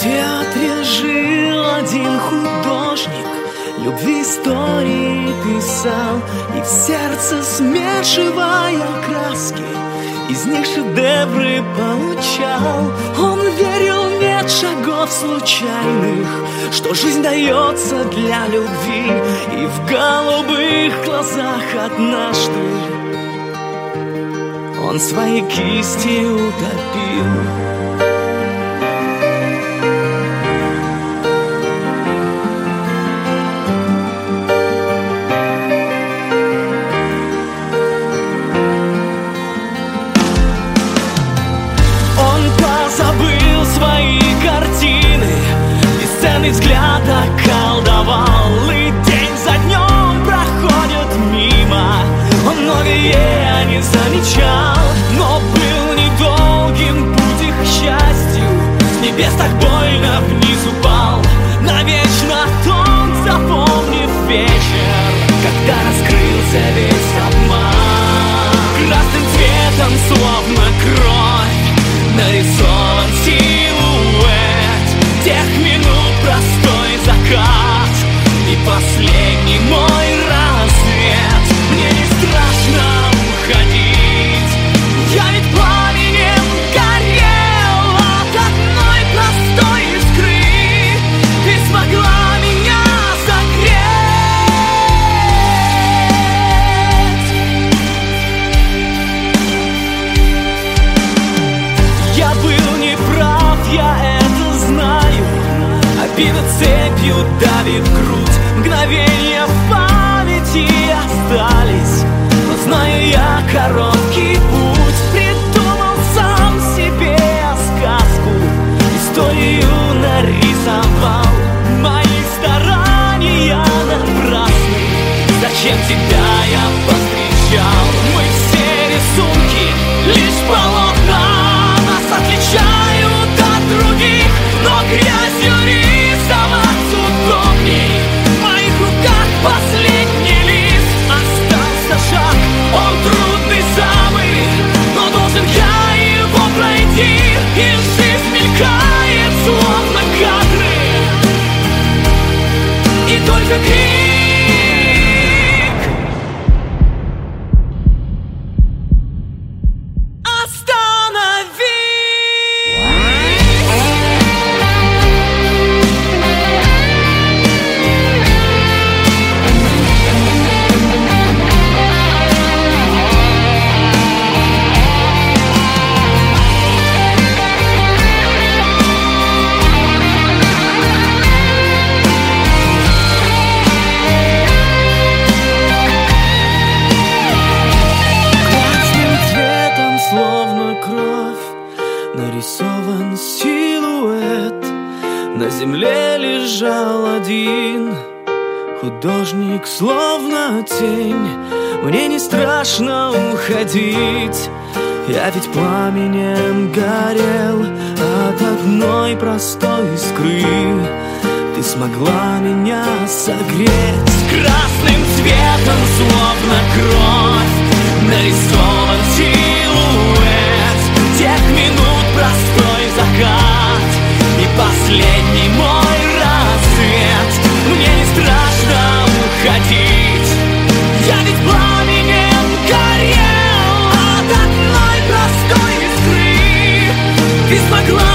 театре жил один художник, любви истории писал, и в сердце смешивая краски, из них шедевры получал. Он верил, нет шагов случайных, что жизнь дается для любви, и в голубых глазах однажды он свои кисти утопил. Свои картины, бесценный взгляд околдовал, и день за днем проходит мимо. Он многое не замечал, но был недолгим путь их к счастью. С небес так больно вниз упал, навечно тон, запомнив вечер, когда раскрылся весь обман. Красным цветом, словно кровь, нарисован силуэт тех минут, простой закат и последний мой рассвет. Мне не страшно уходить, я ведь пламенем горел от одной простой искры. Ты смогла меня согреть. Я был неправ, я это знаю. Обида цепью давит грудь, мгновения в памяти остались, но знаю я короткий путь. Придумал сам себе сказку, историю нарисовал. Мои старания напрасны, зачем тебя я повстречал? Мы все рисунки, лишь полотна, нас отличают от других, но грязью рисовать удобней. В моих руках последний лист, остался шаг, он трудный самый, но должен я его пройти. И жизнь мелькает, словно кадры, и только крик. Нарисован силуэт, на земле лежал один художник, словно тень. Мне не страшно уходить, я ведь пламенем горел от одной простой искры. Ты смогла меня согреть. Красным цветом, словно кровь, нарисован силуэт тех минут, простой закат и последний мой рассвет. Мне не страшно уходить, я ведь пламенем горел от одной простой искры. Ты смогла